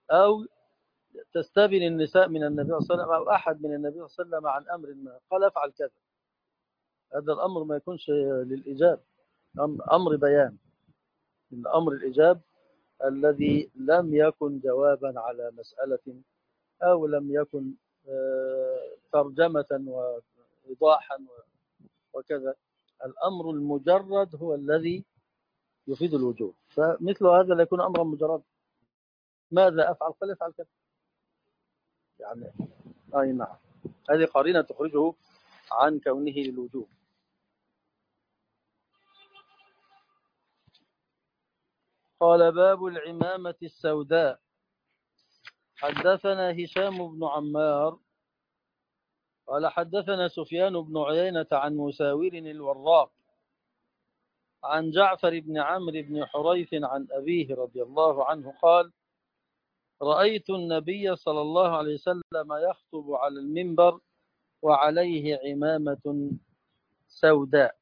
أو تستبن النساء من النبي صلى الله عليه وسلم أو أحد من النبي صلى الله عليه وسلم عن أمر ما قال افعل كذا، هذا الأمر ما يكونش للإجاب، أمر بيان، الأمر الإجاب الذي لم يكن جوابا على مسألة أو لم يكن ترجمة وإيضاحا وكذا. الأمر المجرد هو الذي يفيد الوجوب، فمثل هذا لا يكون أمرا مجرد. ماذا أفعل؟ قال افعل كذا، يعني أي نعم، هذه قرينة تخرجه عن كونه للوجوب. قال باب العمامة السوداء. حدثنا هشام بن عمار قال حدثنا سفيان بن عيينة عن مساور الوراق عن جعفر بن عمرو بن حريث عن أبيه رضي الله عنه قال رأيت النبي صلى الله عليه وسلم يخطب على المنبر وعليه عمامة سوداء.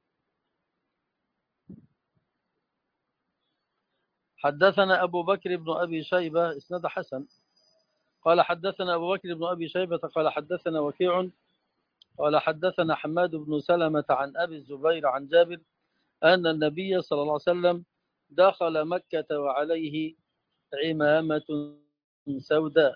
حدثنا أبو بكر بن أبي شيبة إسناد حسن قال حدثنا أبو بكر بن أبي شيبة قال حدثنا وكيع قال حدثنا حماد بن سلمة عن أبي الزبير عن جابر أن النبي صلى الله عليه وسلم دخل مكة وعليه عمامة سوداء،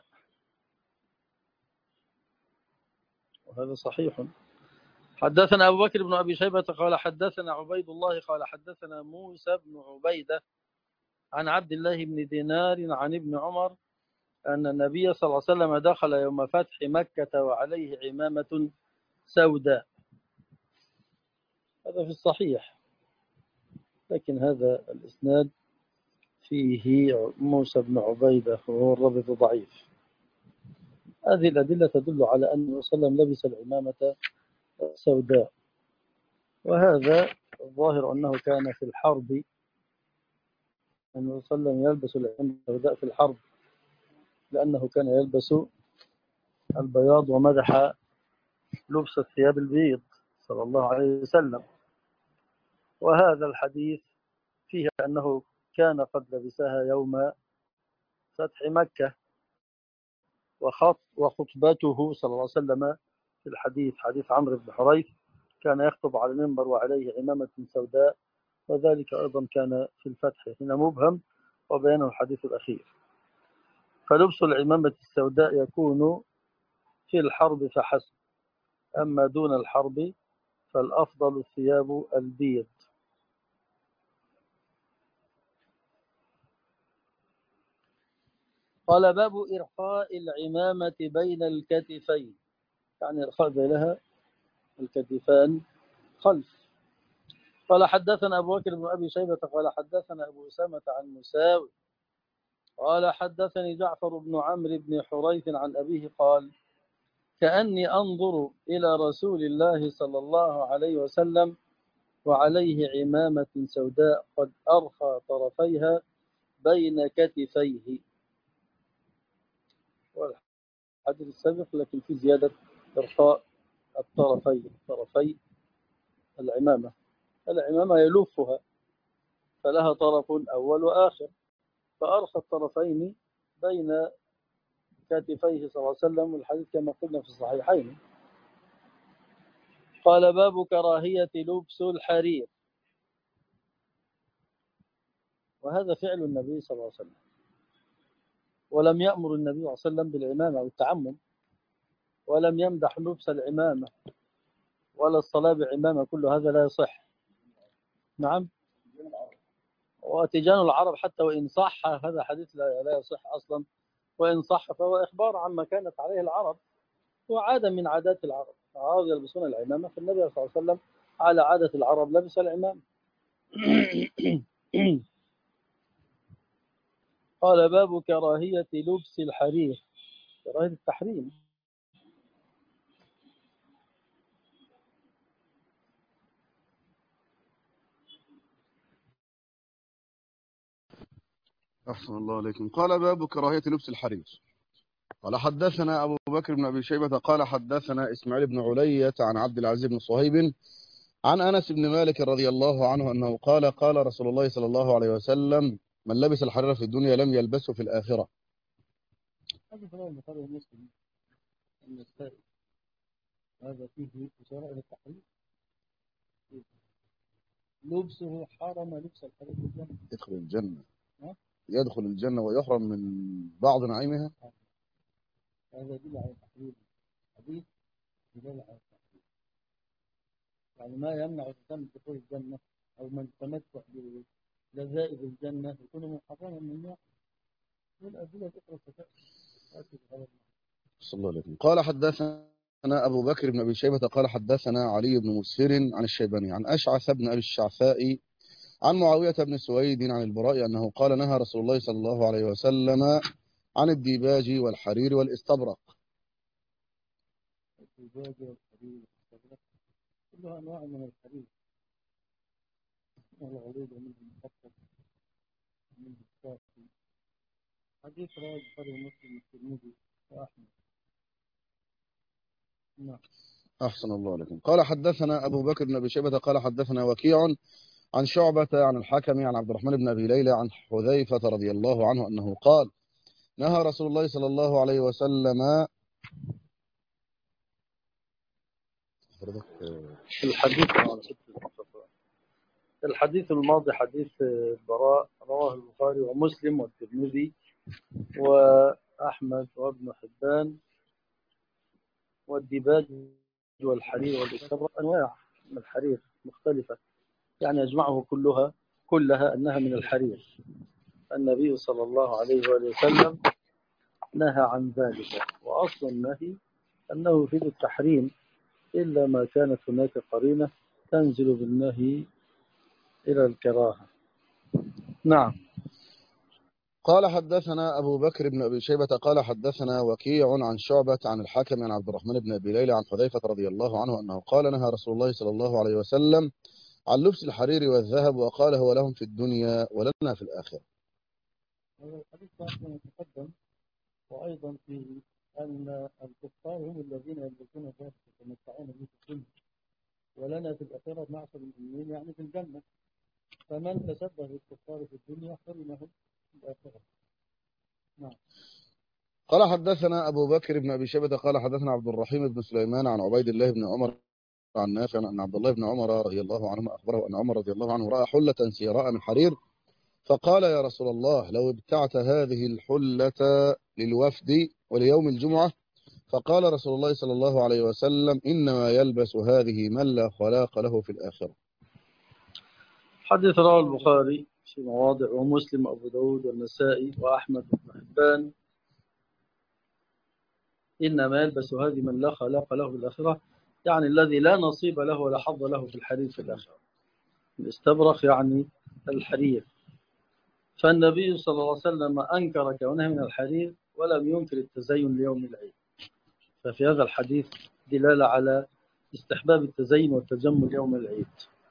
وهذا صحيح. حدثنا أبو بكر بن أبي شيبة قال حدثنا عبيد الله قال حدثنا موسى بن عبيدة عن عبد الله بن دينار عن ابن عمر أن النبي صلى الله عليه وسلم دخل يوم فتح مكة وعليه عمامة سوداء، هذا في الصحيح، لكن هذا الإسناد فيه موسى بن عبيدة وهو الرابط ضعيف. هذه الأدلة تدل على أن النبي صلى الله عليه وسلم لبس العمامة السوداء، وهذا الظاهر أنه كان في الحرب، النبي صلى الله عليه وسلم يلبس العمامة السوداء في الحرب لأنه كان يلبس البياض ومدح لبس الثياب البيض صلى الله عليه وسلم. وهذا الحديث فيه أنه كان قد لبسها يوم فتح مكة، وخطبته صلى الله عليه وسلم في الحديث حديث عمرو بن حريث كان يخطب على المنبر وعليه عمامة سوداء، وذلك أيضا كان في الفتح هنا مبهم وبيانه الحديث الأخير. فلبس العمامة السوداء يكون في الحرب فحسب، أما دون الحرب فالأفضل الثياب البيض. قال باب إرخاء العمامة بين الكتفين، يعني إرخاء بينها الكتفان خلف. قال حدثنا أبو بكر بن أبي شيبة قال حدثنا أبو أسامة عن مساوي قال حدثني جعفر بن عمرو بن حريث عن أبيه قال كأني أنظر إلى رسول الله صلى الله عليه وسلم وعليه عمامة سوداء قد أرخى طرفيها بين كتفيه. والحديث السابق لكن في زيادة إرخاء طرفي العمامة يلفها فلها طرف أول وآخر، فأرخى الطرفين بين كتفيه صلى الله عليه وسلم، والحديث كما قلنا في الصحيحين. قال باب كراهية لبس الحرير، وهذا فعل النبي صلى الله عليه وسلم، ولم يأمر النبي صلى الله عليه وسلم بالعمامة والتعمم، ولم يمدح لبس العمامة ولا الصلاة بعمامة، كل هذا لا يصح. نعم، وتيجان العرب حتى وإن صح هذا حديث لا يصح أصلا، وإن صح فهو إخبار عما كانت عليه العرب وعادة من عادات العرب، العرب يلبسون العمامة، فالنبي صلى الله عليه وسلم على عادة العرب لبس العمامة. قال باب كراهية لبس الحرير، كراهية التحريم. أحسن الله عليكم. قال باب كراهية لبس الحرير. قال حدثنا أبو بكر بن أبي شيبة قال حدثنا إسماعيل بن علية عن عبد العزيز بن صهيب عن أنس بن مالك رضي الله عنه أنه قال قال رسول الله صلى الله عليه وسلم من لبس الحرير في الدنيا لم يلبسه في الآخرة. هذا كلام البخاري ومسلم النسائي، هذا فيه إشارة إلى التحريم. لبسه حرم لبس الحرير في الجنة. يدخل الجنة، ها؟ يدخل الجنة ويحرم من بعض نعيمها. هذا يدل على التحريم. حديث يدل على التحريم، يعني ما يمنع الإنسان من دخول الجنة أو من تمتع بلذائذ الجنة يكون محرما من نوع من الأدلة الأخرى ستأتي بهذا. صلى الله عليه وسلم. قال حدثنا أبو بكر بن أبي شيبة قال حدثنا علي بن مسهر عن الشيباني عن أشعث بن أبي الشعثاء عن معاوية بن سويد عن البراء أنه قال نهى رسول الله صلى الله عليه وسلم عن الديباج والحرير والاستبرق. الزجاج والحرير والصبر كلها أنواع من الحرير، منه العروض ومنه المخطط ومنه الصافي. حديث رواه البخاري ومسلم والترمذي وأحمد. نعم. أحسن الله عليكم. قال حدثنا أبو بكر بن أبي شيبة قال حدثنا وكيع عن شعبة عن الحكم عن عبد الرحمن بن أبي ليلى عن حذيفة رضي الله عنه أنه قال نهى رسول الله صلى الله عليه وسلم. الحديث الماضي حديث البراء رواه البخاري ومسلم والترمذي وأحمد وابن حبان. والديباج والحرير والاستبرق أنواع من الحرير مختلفة، يعني يجمعه كلها أنها من الحرير. النبي صلى الله عليه وآله وسلم نهى عن ذلك، وأصل النهي أنه يفيد التحريم إلا ما كانت هناك قرينة تنزل بالنهي إلى الكراهة. نعم. قال حدثنا أبو بكر بن أبي شيبة قال حدثنا وكيع عن شعبة عن الحكم عن عبد الرحمن بن أبي ليلى عن حذيفة رضي الله عنه أنه قال نهى رسول الله صلى الله عليه وسلم عن لبس الحرير والذهب وقال هو لهم في الدنيا ولنا في الآخرة. هذا الحديث كما تقدم، وأيضا فيه أن الكفار هم الذين يلبسون ذلك يتمتعون به في الدنيا، ولنا في الآخرة معشر المؤمنين يعني في الجنة، فمن تشبه بالكفار في الدنيا حرمه في الآخرة. نعم. قال حدثنا أبو بكر بن أبي شيبة قال حدثنا عبد الرحيم بن سليمان عن عبيد الله بن عمر عن نافع أن عبد الله بن عمر رضي الله عنهما أخبره أن عمر رضي الله عنه رأى حلة سيراء من حرير فقال يا رسول الله لو ابتعت هذه الحلة للوفد وليوم الجمعة. فقال رسول الله صلى الله عليه وسلم إنما يلبس هذه من لا خلاق له في الآخرة. حديث رواه البخاري في مواضع ومسلم وأبو داود والنسائي وأحمد بن حبان. إنما يلبس هذه من لا خلاق له في الآخرة، يعني الذي لا نصيب له ولا حظ له في الحرير في الآخرة. الاستبرق يعني الحرير. فالنبي صلى الله عليه وسلم أنكر كونه من الحرير ولم ينكر التزين ليوم العيد، ففي هذا الحديث دلالة على استحباب التزين والتجمل يوم العيد.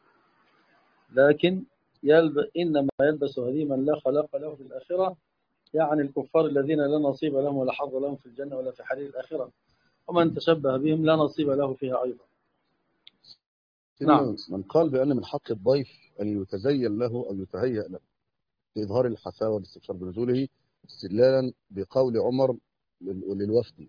لكن إنما يلبس هذه من لا خلاق له في الآخرة، يعني الكفار الذين لا نصيب لهم ولا حظ لهم في الجنة ولا في حرير الآخرة، ومن تشبه بهم لا نصيب له فيها أيضا. نعم. من قال بأن من حق الضيف أن يتزين له أو يتهيأ له لإظهار الحفاوة والاستبشار بنزوله استدلالا بقول عمر للوفد،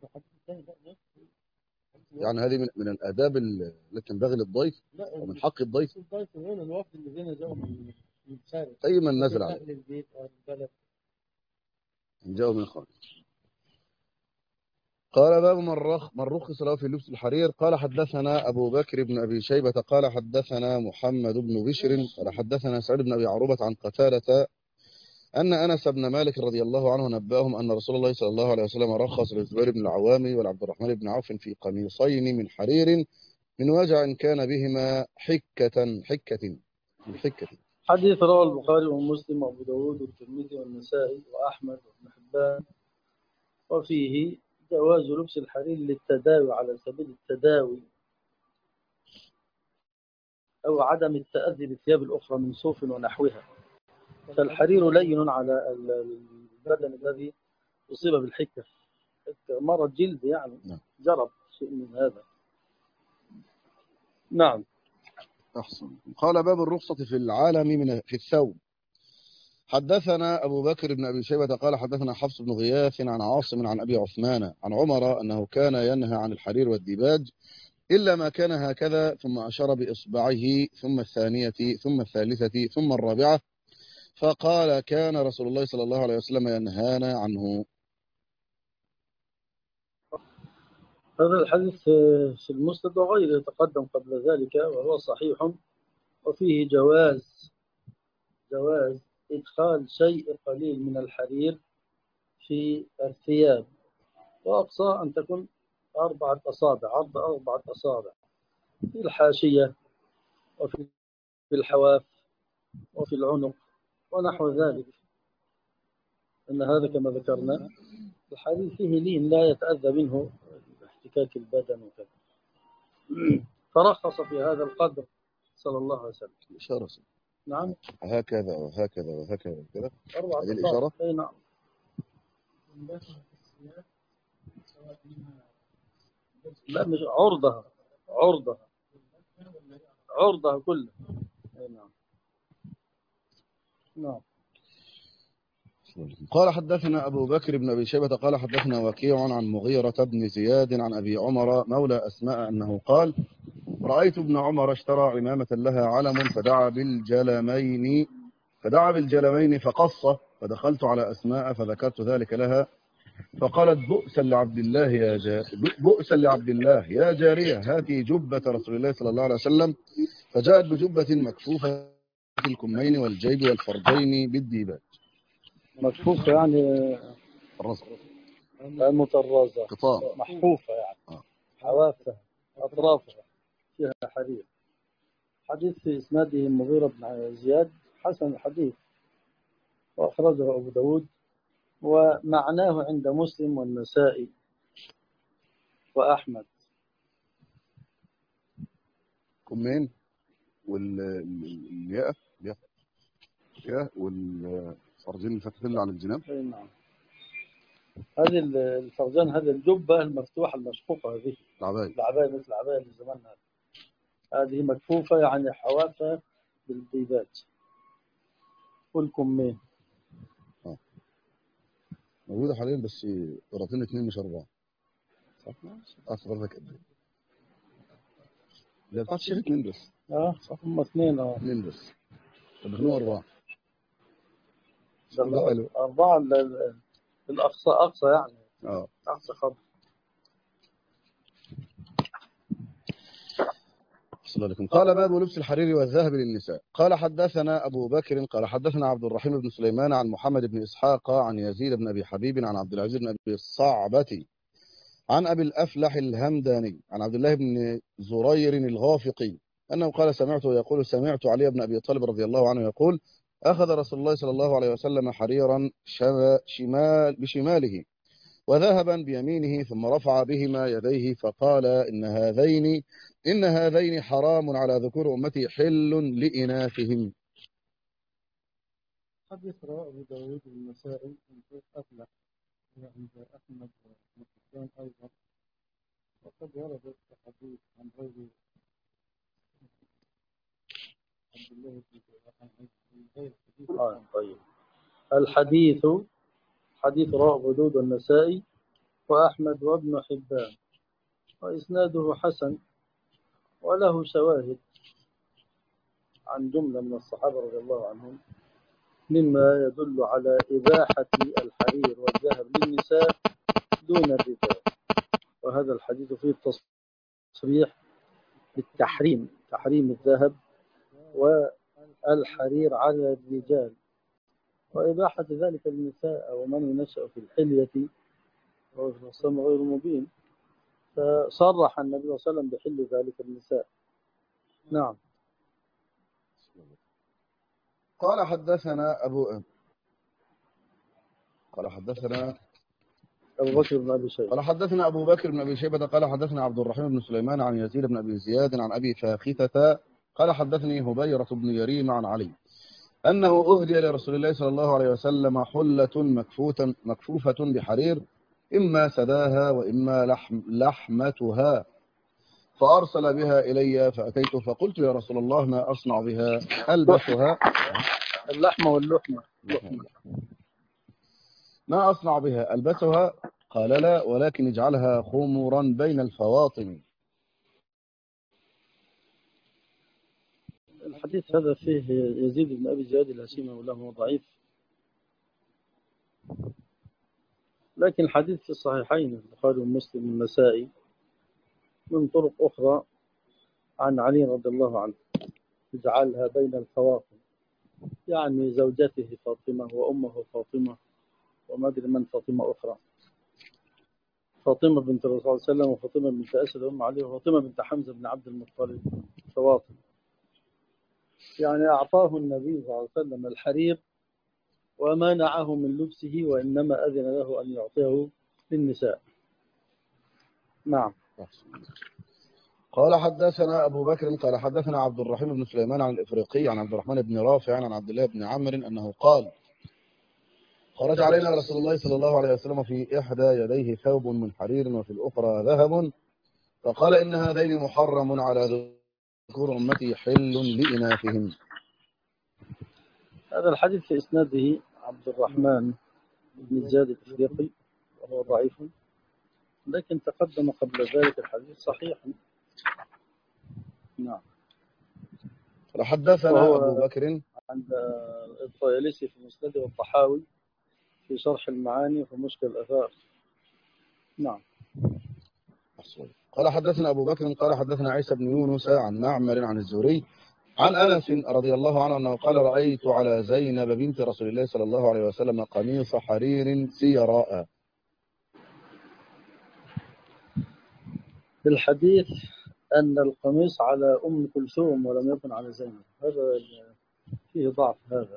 يعني هذه من الآداب التي تنبغي للضيف ومن حق الضيف. الضيف هنا الوفد الذين جاءوا من الخارج، أي من نزل عليه أهل البيت أو البلد جاءوا من الخارج. قال باب من رخص له في لبس الحرير. قال حدثنا أبو بكر بن أبي شيبة قال حدثنا محمد بن بشر قال حدثنا سعيد بن أبي عروبة عن قتادة أن أنس بن مالك رضي الله عنه نبأهم أن رسول الله صلى الله عليه وسلم رخص للزبير بن العوام والعبد الرحمن بن عوف في قميصين من حرير من وجع كان بهما حكة. حديث رواه البخاري ومسلم وأبو داود والترمذي والنسائي وأحمد وابن حبان، وفيه جواز لبس الحرير للتداوي على سبيل التداوي أو عدم التأذي بالثياب الأخرى من صوف ونحوها. فالحرير لين على البدن الذي أصيب بالحكة، مرض جلد يعني جرب شيء من هذا. نعم. أحسن. قال باب الرخصة في العالم في الثوب. حدثنا أبو بكر بن أبي شيبة قال حدثنا حفص بن غياث عن عاصم عن أبي عثمان عن عمر أنه كان ينهى عن الحرير والديباج إلا ما كان هكذا، ثم أشار بإصبعه، ثم الثانية، ثم الثالثة، ثم الرابعة، فقال كان رسول الله صلى الله عليه وسلم ينهانا عنه. هذا الحديث في المسند وغيره تقدم قبل ذلك، وهو صحيح، وفيه جواز إدخال شيء قليل من الحرير في الثياب، وأقصى أن تكون 4 أصابع، عرض 4 أصابع في الحاشية وفي الحواف وفي العنق ونحو ذلك. أن هذا كما ذكرنا الحديث فيه لين لا يتأذى منه احتكاك البدن وكذا، فرخص في هذا القدر صلى الله عليه وسلم. الإشارة نعم، هكذا وهكذا وهكذا كده، 4 هذه أصابع. الإشارة. أي نعم. لا، مش عرضها كلها. أي نعم. نعم. قال حدثنا أبو بكر بن أبي شيبة قال حدثنا وكيع عن مغيرة بن زياد عن أبي عمر مولى أسماء أنه قال رأيت ابن عمر اشترى عمامة لها علم فدعا بالجلمين فقصه، فدخلت على أسماء فذكرت ذلك لها، فقالت بؤسا لعبد الله يا جارية هاتي جبة رسول الله صلى الله عليه وسلم، فجاءت بجبة مكفوفة في الكمين والجيب والفرجين بالديباج. مكفوفة يعني الرزق مطرزة، قطام محفوفة يعني حوافها أطرافها فيها حرير. حديث في إسناده المغيرة بن زياد حسن الحديث، وأخرجه أبو داود، ومعناه عند مسلم والنسائي وأحمد. كمين والياء والفرجين الفتحين على الجناب. نعم. هذه الفرجان، هذه الجبة المفتوحة المشقوقة، هذه العباية مثل العباية في زماننا، هذه مكفوفة يعني حوافها بالطيبات والكمين. موجودة حاليا بس قراطين 2 مش 4. صح؟ أصغر قد إيه؟ لا بتاعت الشيخ 2 بس. صح، هم 2. 2 بس. طب احنا 4. ده حلو. 4 الأقصى أقصى يعني. أقصى خط. قال باب لبس الحرير والذهب للنساء. قال حدثنا أبو بكر قال حدثنا عبد الرحيم بن سليمان عن محمد بن إسحاق عن يزيد بن أبي حبيب عن عبد العزيز بن أبي الصعبة عن أبي الأفلح الهمداني عن عبد الله بن زرير الغافقي أنه قال سمعت علي بن أبي طالب رضي الله عنه يقول أخذ رسول الله صلى الله عليه وسلم حريرا بشماله وذهبا بيمينه، ثم رفع بهما يديه فقال إن هذين حرام على ذكور أمتي حل لإناثهم. حديث رواه أبو داود والنسائي من أفلح عند أحمد ومسلم أيضا، وقد ورد الحديث عن غير عبد الله بن طيب. الحديث حديث رواه أبو داود والنسائي وأحمد وابن حبان، وإسناده حسن، وله شواهد عن جملة من الصحابة رضي الله عنهم مما يدل على إباحة الحرير والذهب للنساء دون الرجال. وهذا الحديث فيه تصريح بالتحريم، تحريم الذهب والحرير على الرجال، وإباحة ذلك للنساء ومن ينشأ في الحلية وهو في الإسلام غير مبين، فصرح النبي صلى الله عليه وسلم بحل ذلك النساء. نعم. قال حدثنا أبو بكر بن أبي شيبة قال حدثنا أبو بكر بن أبي شيبة قال حدثنا عبد الرحيم بن سليمان عن يزيد بن أبي زياد عن أبي فاخثة قال حدثني هبيرة بن يريم عن علي أنه أهدي لرسول الله صلى الله عليه وسلم حلة مكفوفة بحرير، إما سداها وإما لحمتها، فأرسل بها إلي فأتيت فقلت يا رسول الله ما أصنع بها؟ ألبسها اللحمة واللحمة. ما أصنع بها؟ ألبسها؟ قال لا، ولكن اجعلها خمرا بين الفواطم. الحديث هذا فيه يزيد بن أبي زياد الهشيمي وله ضعيف، لكن الحديث في الصحيحين البخاري ومسلم والنسائي من طرق أخرى عن علي رضي الله عنه، اجعلها بين الفواطم، يعني زوجته فاطمة وأمه فاطمة وما أدري من فاطمة أخرى، فاطمة بنت الرسول صلى الله عليه وسلم وفاطمة بنت أسد أم علي وفاطمة بنت حمزة بن عبد المطلب، فواطم. يعني أعطاه النبي صلى الله عليه وسلم الحرير ومنعه من لبسه، وإنما أذن له أن يعطيه للنساء. نعم. قال حدثنا أبو بكر قال حدثنا عبد الرحيم بن سليمان عن الإفريقي عن عبد الرحمن بن رافع عن عبد الله بن عمرو أنه قال خرج علينا رسول الله صلى الله عليه وسلم في إحدى يديه ثوب من حرير وفي الأخرى ذهب، فقال إن هذين محرم على ذكور أمتي حل لإناثهم. هذا الحديث في إسناده عبد الرحمن بن زياد الإفريقي وهو ضعيف، لكن تقدم قبل ذلك الحديث صحيح. نعم. حدثنا أبو وهو بكر عند الطيالسي في مسنده والطحاوي في شرح المعاني في مشكل الأثار. نعم. قال حدثنا أبو بكر قال حدثنا عيسى بن يونس عن معمر عن الزهري عن أنس رضي الله عنه أنه قال رأيت على زينب بنت رسول الله صلى الله عليه وسلم قميص حرير سيراء. في الحديث أن القميص على أم كلثوم ولم يكن على زينب، هذا فيه ضعف.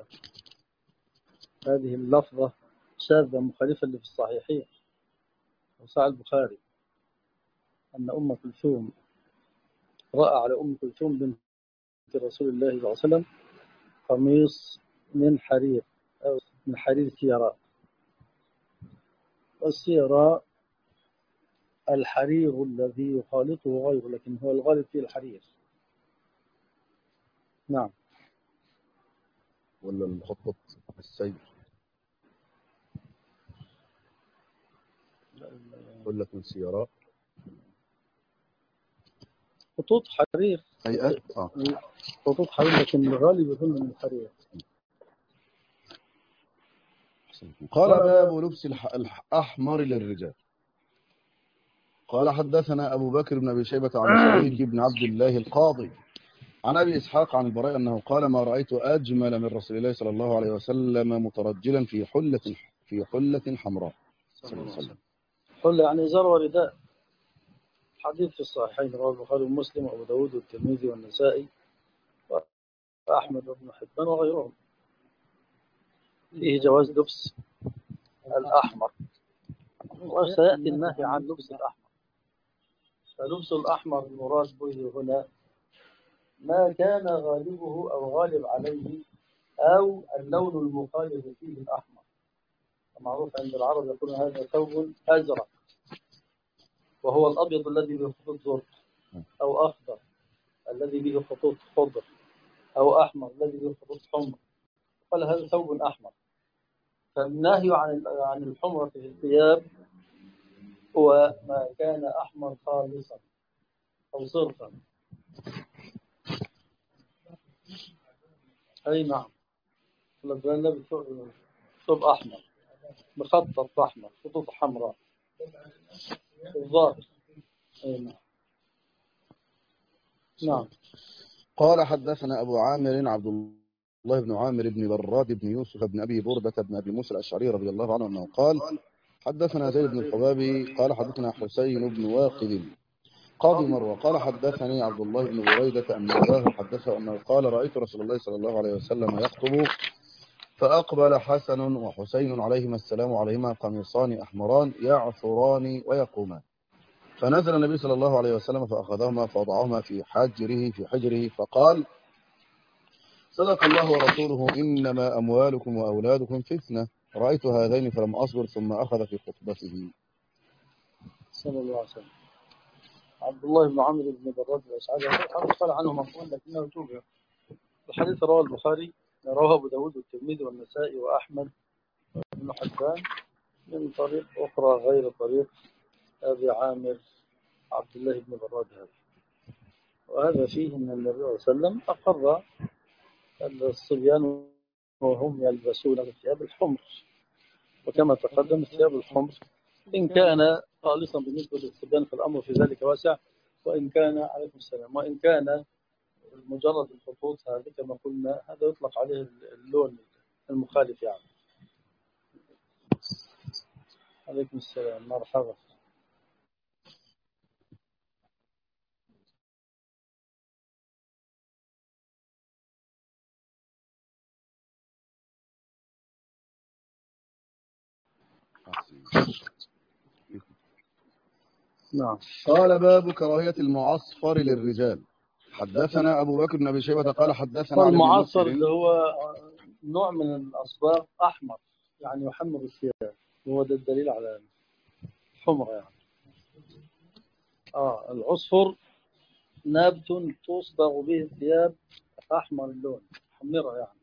هذه اللفظة شاذة مخالفة اللي في الصحيحين وصحيح البخاري، أن أم كلثوم رأى على أم كلثوم بنت رسول الله صلى الله عليه وسلم قميص من حرير أو من حرير سيراء، والسيراء الحرير الذي يخالطه غيره، لكن هو الغالب فيه الحرير. نعم. ولا الخطط السير يقول لك من سيراء خطوط حرير. هيئة خطوط حرير، لكن الغالب يكون من الحرير. قال باب لبس الأحمر للرجال. قال حدثنا أبو بكر بن أبي شيبة عن شريك بن عبد الله القاضي عن أبي إسحاق عن البراء أنه قال ما رأيت أجمل من رسول الله صلى الله عليه وسلم مترجلا في حلة حمراء صلى الله عليه وسلم. حلة يعني إزار ورداء. حديث في الصحيحين رواه البخاري ومسلم وأبو داود والترمذي والنسائي وأحمد بن حبان وغيرهم، فيه جواز لبس الأحمر، وسيأتي النهي عن لبس الأحمر. فلبس الأحمر المراد به هنا ما كان غالبه أو غالب عليه أو اللون المخالف فيه الأحمر. معروف عند العرب يقول هذا ثوب أزرق، وهو الأبيض الذي به خطوط زرق، أو أخضر الذي به خطوط خضر، أو أحمر الذي به خطوط حمر، قال هذا ثوب أحمر. فالنهي عن الحمرة في الثياب هو ما كان أحمر خالصا أو صرفا. أي نعم. النبي ثوب أحمر مخطط أحمر خطوط حمراء الظاهر. أي نعم. نعم. قال حدثنا أبو عامر عبد الله بن عامر بن براد بن يوسف بن أبي بردة بن أبي موسى الأشعري رضي الله عنه أنه قال حدثنا زيد بن الحبابي قال حدثنا حسين بن واقد قاضي مروة قال حدثني عبد الله بن بريدة أن أباه حدثه أنه قال رأيت رسول الله صلى الله عليه وسلم يخطب فأقبل حسن وحسين عليهما السلام عليهما قميصان أحمران يعثران ويقومان، فنزل النبي صلى الله عليه وسلم فأخذهما فوضعهما في حجره فقال صدق الله ورسوله إنما أموالكم وأولادكم فتنة، رأيت هذين فلم أصبر ثم أخذ في خطبته صلى الله عليه وسلم. عبد الله بن عمرو بن براد الأشعري قال عنه مقول لكنه توبع. الحديث رواه البخاري رواه أبو داود والترمذي والنسائي وأحمد بن حبان من طريق أخرى غير طريق أبي عامر عبد الله بن براد هذا. وهذا فيه أن النبي صلى الله عليه وسلم أقر الصبيان وهم يلبسون الثياب الحمر، وكما تقدم الثياب الحمر إن كان خالصا بالنسبة للصبيان فالأمر في ذلك واسع، وإن كان عليكم السلام وإن كان مجرد الخطوط هذه كما قلنا هذا يطلق عليه اللون المخالف يعني. عليكم السلام مرحبا. نعم. قال باب كراهية المعصفر للرجال. حدثنا أبو بكر بن أبي شيبة قال حدثنا علي بن والمعصر اللي مسهر. هو نوع من الأصباغ أحمر يعني يحمر الثياب، وهو ده الدليل على الحمرة يعني. العصفر نبت تصبغ به الثياب أحمر اللون، حمرة يعني.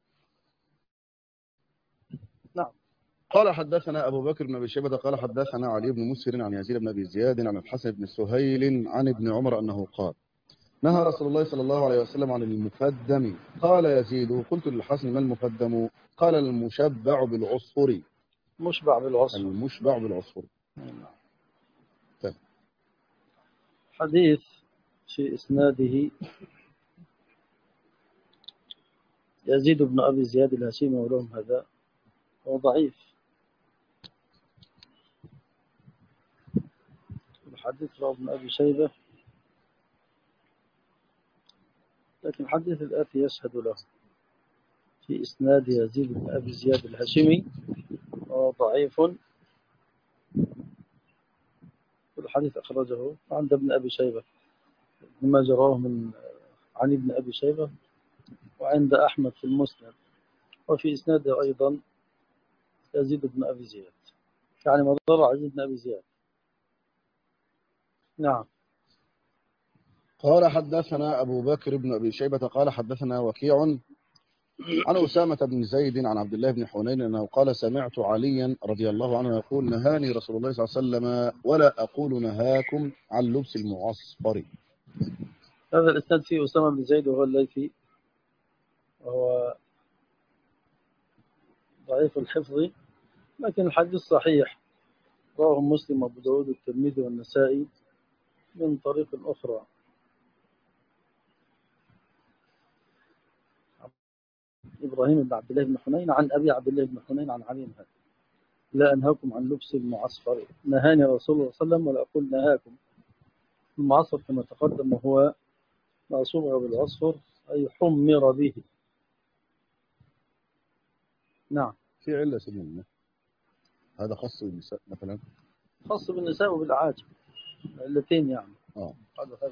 نعم. قال حدثنا أبو بكر بن أبي شيبة قال حدثنا علي بن مسهر عن يزيد بن أبي زياد عن الحسن بن سهيل عن ابن عمر أنه قال نهى رسول الله صلى الله عليه وسلم عن المفدم. قال يزيد قلت للحسن ما المفدم؟ قال المشبع بالعصفر. مشبع بالعصفر. المشبع بالعصفر. حديث في إسناده يزيد بن أبي زياد الهشيمي ولهم هذا هو ضعيف. الحديث رواه ابن أبي شيبة، لكن الحديث الآتي يشهد له في إسناد يزيد بن أبي زياد الهشيمي وهو ضعيف. الحديث أخرجه عند ابن أبي شيبة مما جراه عن ابن أبي شيبة وعند أحمد في المسند، وفي إسناده أيضا يزيد بن أبي زياد يعني مضر يزيد بن أبي زياد. نعم. قال حدثنا أبو بكر بن أبي شيبة قال حدثنا وكيع عن أسامة بن زيد عن عبد الله بن حنين أنه قال سمعت عليا رضي الله عنه يقول نهاني رسول الله صلى الله عليه وسلم ولا أقول نهاكم عن لبس المعصفر. هذا الإسناد فيه أسامة بن زيد وهو الليثي، وهو ضعيف الحفظ، لكن الحديث صحيح، رواه مسلم وابو داود والترمذي والنسائي من طريق أخرى. إبراهيم بن عبد الله بن حنين عن أبي عبد الله بن حنين عن علي هذا لا أنهاكم عن لبس المعصفر، نهاني رسول الله صلى الله عليه وسلم ولا أقول نهاكم. المعصفر كما تقدم هو ما صبغ بالعصفر أي حمر به. نعم. في علة سنة هذا خاص بالنساء مثلا، خاص بالنساء وبالأعاجم الاثنين يعني. هذا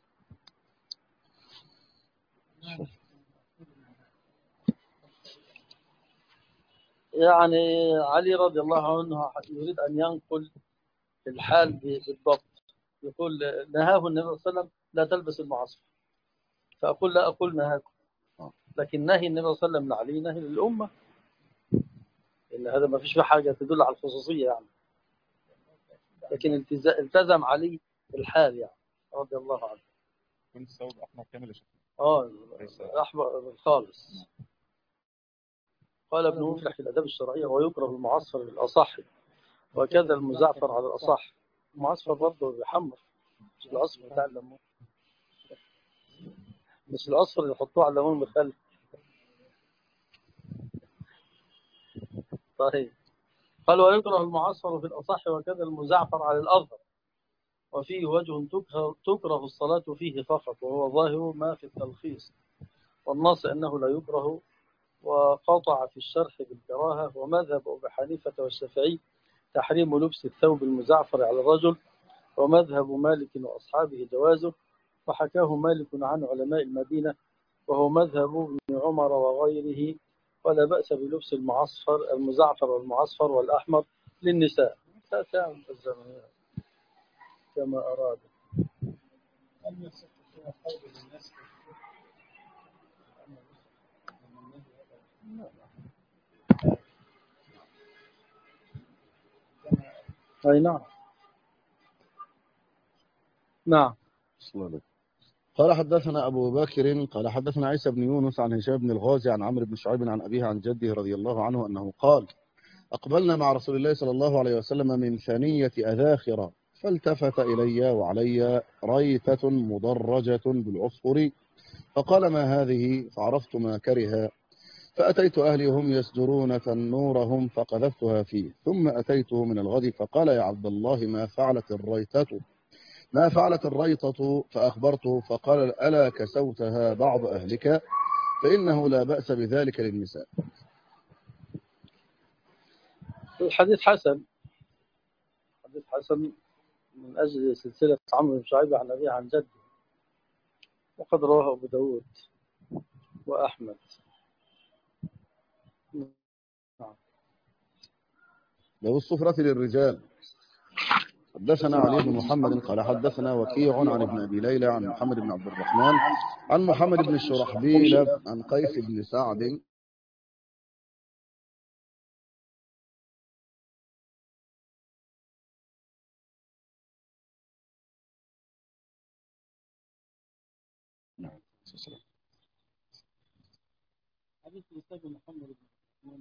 يعني علي رضي الله عنه يريد أن ينقل الحال بالضبط، يقول نهاه النبي صلى الله عليه وسلم لا تلبس المعصفر، فأقول لا أقول نهاكم، لكن نهي النبي صلى الله عليه وسلم لعلي نهي للأمة، إن هذا ما فيش فيه حاجة تدل على الخصوصية يعني، لكن التزم علي بالحال يعني رضي الله عنه. كنت الثوب أحمر كامل أحمر خالص. قال ابن مفلح في الأداب الشرعية ويكره المعصفر بالأصح وكذا المزعفر على الأصح. المعصفر برضه بيحمر، مش العصفر بتاع الليمون، مش العصفر اللي يحطوه على الليمون بخل. طيب. قال ويكره المعصفر في الأصح وكذا المزعفر على الأظهر، وفيه وجه تكره الصلاة فيه فقط وهو ظاهر ما في التلخيص، والنص أنه لا يكره، وقطع في الشرح بالكراهة. ومذهب أبي حنيفة والشافعي تحريم لبس الثوب المزعفر على الرجل، ومذهب مالك وأصحابه جوازه، وحكاه مالك عن علماء المدينة، وهو مذهب ابن عمر وغيره، ولا بأس بلبس المزعفر والمعصفر والأحمر للنساء تساهم الزمن كما أراد. أي نعم. نعم. قال حدثنا أبو بكر قال حدثنا عيسى بن يونس عن هشام بن الغازي عن عمرو بن شعيب عن أبيه عن جده رضي الله عنه أنه قال أقبلنا مع رسول الله صلى الله عليه وسلم من ثنية أذاخرة فالتفت إلي وعلي ريثة مدرجة بالعصفر فقال ما هذه فعرفت ما كره فأتيت أهلي وهم يسجرون تنورهم فقذفتها فيه ثم أتيته من الغد فقال يا عبد الله ما فعلت الريطة فأخبرته فقال ألا كسوتها بعض أهلك فإنه لا بأس بذلك للنساء. الحديث حسن، حديث حسن من أجل سلسلة عمرو بن شعيب عن أبيه عن جده، وقد رواه أبو داود وأحمد. باب الصفرة للرجال. حدثنا علي بن محمد قال حدثنا وكيع عن ابن أبي ليلى عن محمد بن عبد الرحمن عن محمد بن الشرحبيل عن قيس بن سعد حديث الأستاذ محمد بن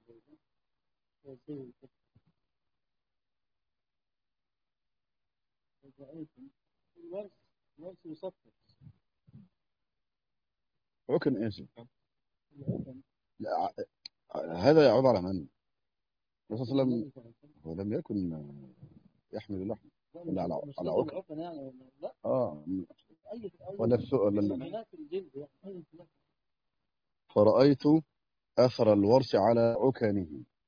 الورث يصفر. عكن ايش؟ لا، هذا يعود على من؟ الرسول صلى الله عليه وسلم هو لم يكن يحمل اللحم ولا على عكن يعني لا ولا فرأيت أثر الورث على عكنه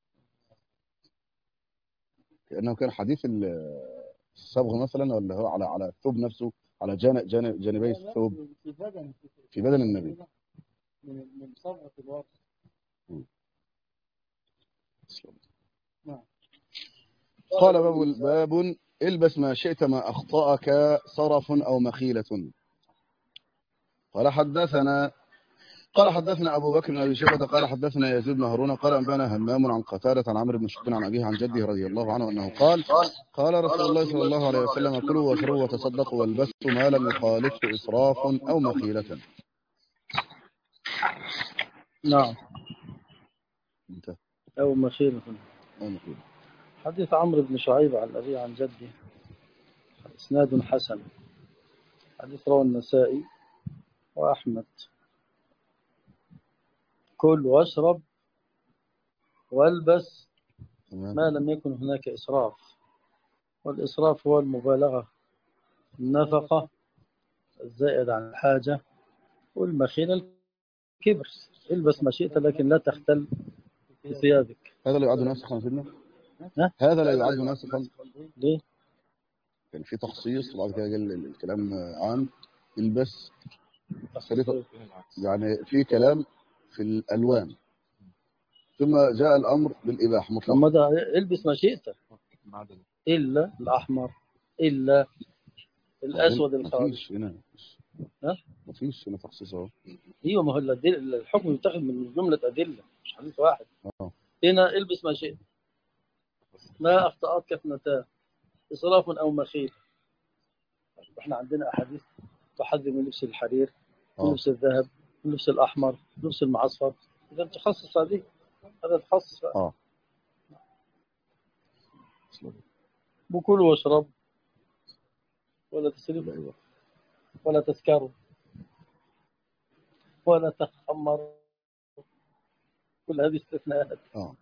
كأنه كان حديث الصبغ مثلا، ولا هو على الثوب نفسه، على جانبي الثوب في بدن النبي من صبغة الورث. قال باب البس ما شئت ما أخطأك صرف أو مخيلة. قال حدثنا أبو بكر بن أبي شيبة قال حدثنا يزيد بن هارون قال أنبانا همام عن قتادة عن عمرو بن شعيب عن أبيه عن جده رضي الله عنه أنه قال قال رسول الله صلى الله عليه وسلم كلوا واشربوا وتصدقوا والبسوا ما لم يخالفه إسراف أو مخيلة. نعم. أو مخيلة. حديث عمرو بن شعيب عن أبيه عن جده إسناد حسن. حديث رواه النسائي وأحمد. كل واشرب والبس ما لم يكن هناك إسراف، والإسراف هو المبالغة، النفقة الزائد عن الحاجة، والمخيلة الكبر. البس ما شئت لكن لا تختل في ثيابك. هذا لا يعد ناسخا سيدنا؟ هذا لا يعد ناسخا؟ ليه؟ كان في تخصيص وبعد كده جاء الكلام عام البس، يعني في كلام في الألوان ثم جاء الأمر بالإباحة مطلقا. ثم ده البس ما شئت إلا الأحمر إلا الأسود الخالص. ما فيش هنا تخصيص اهو. ايوه، ما هو الحكم يتخذ من جملة أدلة مش حديث واحد. هنا البس ما شئت ما أخطأتك اثنتان إسراف أو مخيل. احنا عندنا أحاديث تحذر من لبس الحرير، من لبس الذهب، من لبس الأحمر، من لبس المعصفر. إذا تخصص هذه هذا تخصص. بكل واشرب ولا تسرف ولا تسكر ولا تخمر، كل هذه استثناءات.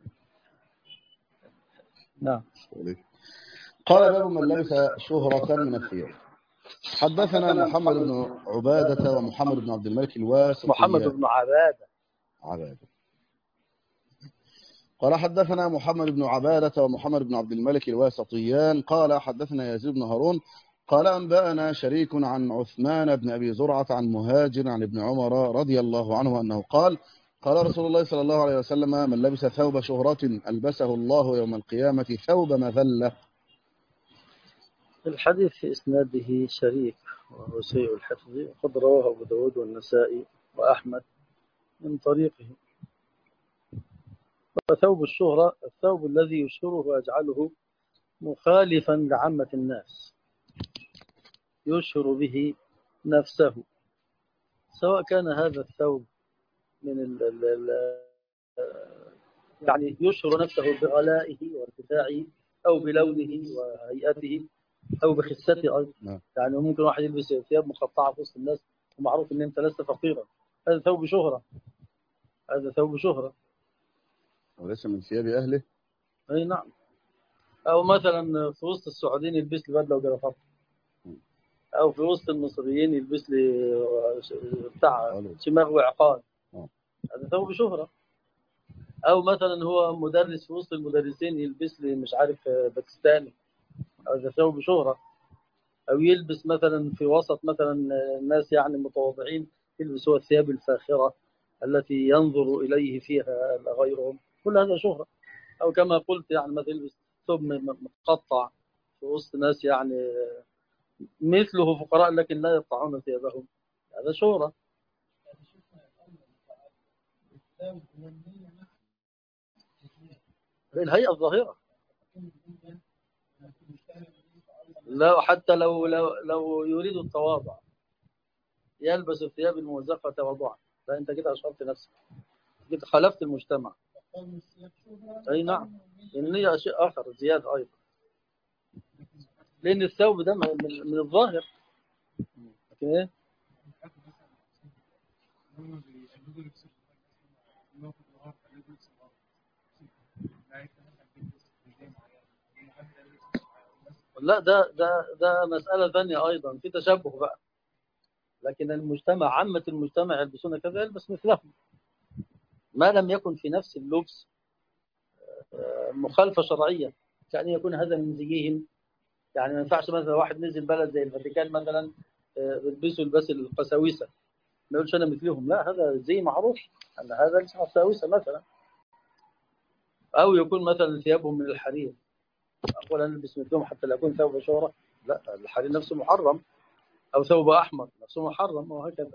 نعم. قال باب من لبس شهرة من الثياب. حدثنا محمد بن عبادة ومحمد بن عبد الملك الواسطي. محمد بن عبادة. قال حدثنا محمد بن عبادة ومحمد بن عبد الملك الواسطيان قال حدثنا يزيد بن هارون قال أنبأنا شريك عن عثمان بن أبي زرعة عن مهاجر عن ابن عمر رضي الله عنه أنه قال قال رسول الله صلى الله عليه وسلم من لبس ثوب شهرة ألبسه الله يوم القيامة ثوب مذلة. الحديث في إسناده شريك وهو سيء الحفظ، وقد رواه أبو داود والنسائي وأحمد من طريقه. فثوب الشهرة الثوب الذي يشهره ويجعله مخالفا لعامة الناس، يشهر به نفسه، سواء كان هذا الثوب من يعني يشهر نفسه بغلائه وارتفاعه، أو بلونه وهيئته، أو بخسته أيضا. نعم. يعني ممكن واحد يلبس ثياب مقطعة في وسط الناس ومعروف أن أنت لست فقيرا، هذا ثوب شهرة، هذا ثوب شهرة. وليس من ثياب أهله. أي نعم. أو مثلا في وسط السعوديين يلبس لي بدلة وجرافطة، أو في وسط المصريين يلبس لي بتاع شماغ وعقال، هذا ثوب شهرة. أو مثلا هو مدرس في وسط المدرسين يلبس لي مش عارف باكستاني، هذا ثوب شهرة. أو يلبس مثلا في وسط مثلا الناس يعني متواضعين، يلبس هو الثياب الفاخرة التي ينظر إليه فيها غيرهم، كل هذا شهرة. أو كما قلت يعني مثلا يلبس ثوب مقطع في وسط ناس يعني مثله فقراء لكن لا يقطعون ثيابهم، هذا شهرة. الهيئة الظاهرة، لا حتى لو يريد التواضع يلبس الثياب الممزقة تواضعا، لا أنت كده أشرت نفسك، كده خالفت المجتمع. أي نعم، لأن هي شيء آخر زيادة أيضا، لأن الثوب ده من الظاهر. لكن إيه؟ لا ده مسألة ثانية أيضا، في تشبه بقى. لكن المجتمع، عامة المجتمع يلبسون كذا، يلبس مثلهم، ما لم يكن في نفس اللبس مخالفة شرعية، كأن يكون هذا من زيهم. يعني ما ينفعش مثلا واحد نزل بلد زي الفاتيكان مثلا بيلبسوا لباس القساوسة، ما يقولش أنا مثلهم، لا هذا زي معروف أن هذا لبس قساوسة مثلا. أو يكون مثلا ثيابهم من الحرير، أقول أنا ألبس مثلهم حتى لا يكون ثوب شهرة، لا الحرير نفسه محرم. أو ثوب أحمر نفسه محرم، وهكذا.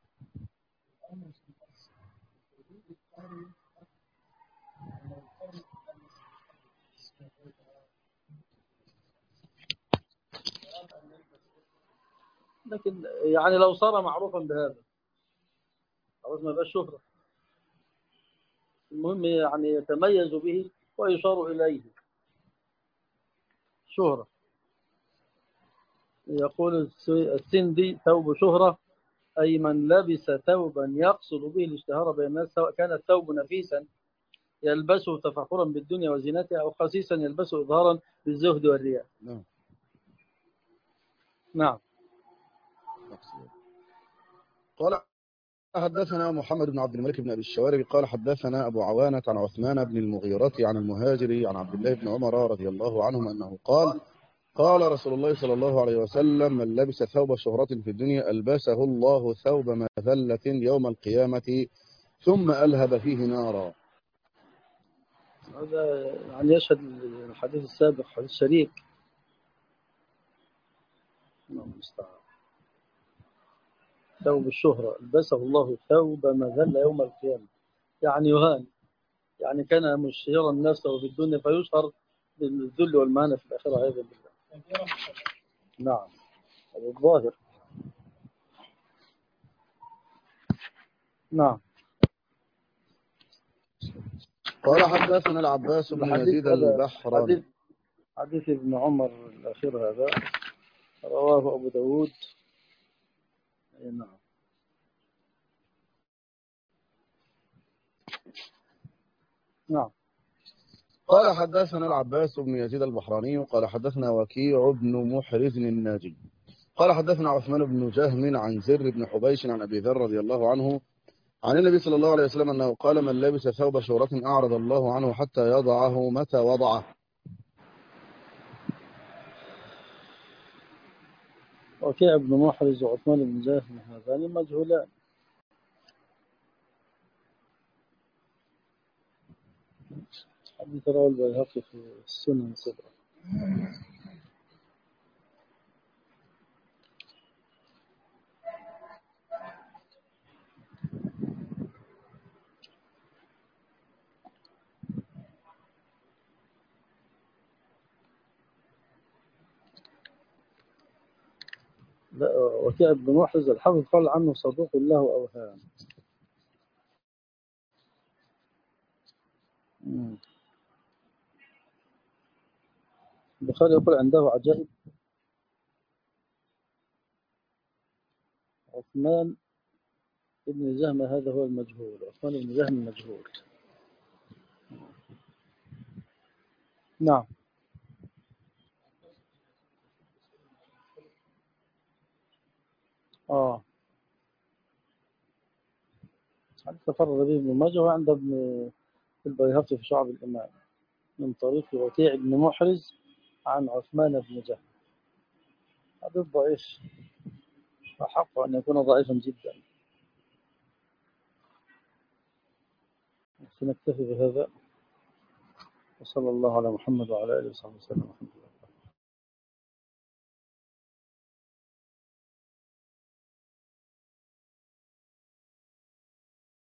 لكن يعني لو صار معروفا بهذا خلاص ما يبقاش شهرة، المهم يعني يتميز به ويشار إليه شهرة. يقول السندي ثوب شهرة أي من لبس ثوبا يقصد به الاشتهار بين الناس، سواء كان الثوب نفيسا يلبسه تفاخرا بالدنيا وزينتها، أو خسيسا يلبسه إظهارا بالزهد والرياء. نعم. نعم. قال حدثنا محمد بن عبد الملك بن أبي الشوارب قال حدثنا أبو عوانة عن عثمان بن المغيرة عن المهاجر عن عبد الله بن عمر رضي الله عنهم أنه قال قال رسول الله صلى الله عليه وسلم من لبس ثوب شهرة في الدنيا ألبسه الله ثوب مذلة يوم القيامة ثم ألهب فيه نارا. هذا يعني يشهد الحديث السابق، حديث شريك. نعم المستعان. ثوب الشهرة ألبسه الله ثوب مذلة يوم القيامة، يعني يهان، يعني كان مشهرا نفسه في الدنيا فيشهر بالذل والمهانة في الآخرة، هذا بالله. نعم، هذا الظاهر. نعم. قال حدثنا العباس بن الحديث يزيد هذا البحراني. حديث ابن عمر الأخير هذا رواه أبو داود. نعم. نعم. قال حدثنا العباس بن يزيد البحراني قال حدثنا وكيع بن محرز الناجي قال حدثنا عثمان بن جهم عن زر بن حبيش عن أبي ذر رضي الله عنه عن النبي صلى الله عليه وسلم أنه قال من لبس ثوب شهرة أعرض الله عنه حتى يضعه متى وضعه. وكيع بن محرز وعثمان بن جاهم هذان مجهولان. حديث رواه البيهقي في السنن الصغرى. لا، وكيع بن محرز الحافظ قال عنه صدوق له أوهام. مم. البخاري يقول عنده عجائب. عثمان بن جهم هذا هو المجهول، عثمان بن جهم المجهول. نعم. اه، حديث تفرد به ابن ماجه وعند ابن البيهقي في شعب الإمام من طريق وكيع بن محرز عن عثمان بن جهم. حديث ضعيف، أحق أن يكون ضعيفا جدا. سنكتفي بهذا، وصلى الله على محمد وعلى آله وصحبه وسلم.